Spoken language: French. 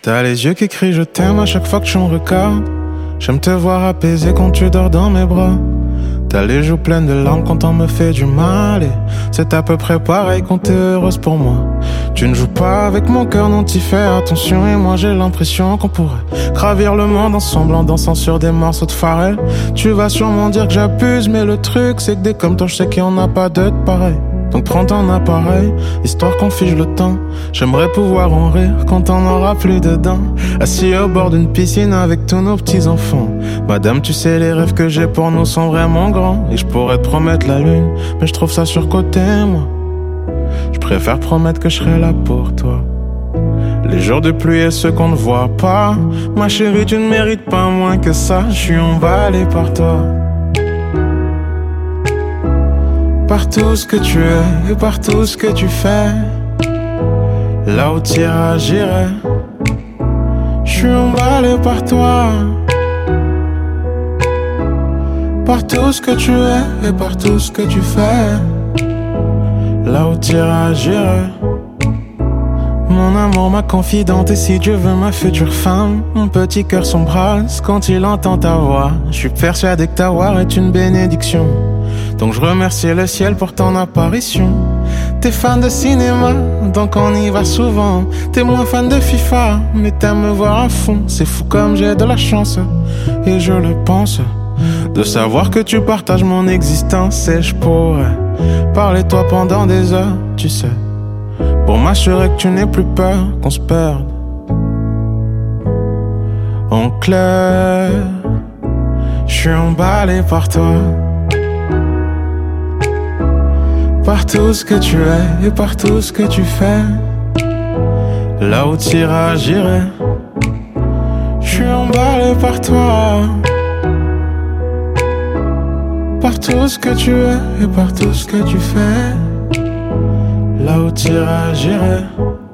T'as les yeux qui crient je t'aime à chaque fois que tu me regardes. J'aime te voir apaisé quand tu dors dans mes bras. T'as les joues pleines de larmes quand on me fait du mal. Et c'est à peu près pareil quand t'es heureuse pour moi. Tu ne joues pas avec mon cœur, non t'y fais attention. Et moi j'ai l'impression qu'on pourrait gravir le monde ensemble en dansant sur des morceaux de Pharrell. Tu vas sûrement dire que j'abuse, mais le truc c'est que dès comme toi je sais qu'il n'y en a pas d'autres pareils. Donc prends ton appareil, histoire qu'on fige le temps. J'aimerais pouvoir en rire quand on n'aura plus dedans. Assis au bord d'une piscine avec tous nos petits-enfants. Madame, tu sais, les rêves que j'ai pour nous sont vraiment grands. Et je pourrais te promettre la lune, mais je trouve ça surcoté, moi. Je préfère promettre que je serai là pour toi. Les jours de pluie et ceux qu'on ne voit pas. Ma chérie, tu ne mérites pas moins que ça. Je suis emballé par toi. Par tout ce que tu es et par tout ce que tu fais. Là où t'iras, j'irai. Je suis emballé par toi. Par tout ce que tu es et par tout ce que tu fais. Là où t'iras, j'irai. Mon amour, ma confidente, et si Dieu veut ma future femme. Mon petit cœur s'embrase quand il entend ta voix. Je suis persuadé que ta voix est une bénédiction. Donc je remercie le ciel pour ton apparition. T'es fan de cinéma, donc on y va souvent. T'es moins fan de FIFA, mais t'aimes me voir à fond. C'est fou comme j'ai de la chance, et je le pense, de savoir que tu partages mon existence. Et je pourrais parler de toi pendant des heures, tu sais, pour m'assurer que tu n'aies plus peur qu'on se perde. En clair, je suis emballé par toi. Par tout ce que tu es et par tout ce que tu fais. Là où t'iras, j'irai. Je suis emballé par toi. Par tout ce que tu es et par tout ce que tu fais. Là où t'iras, j'irai.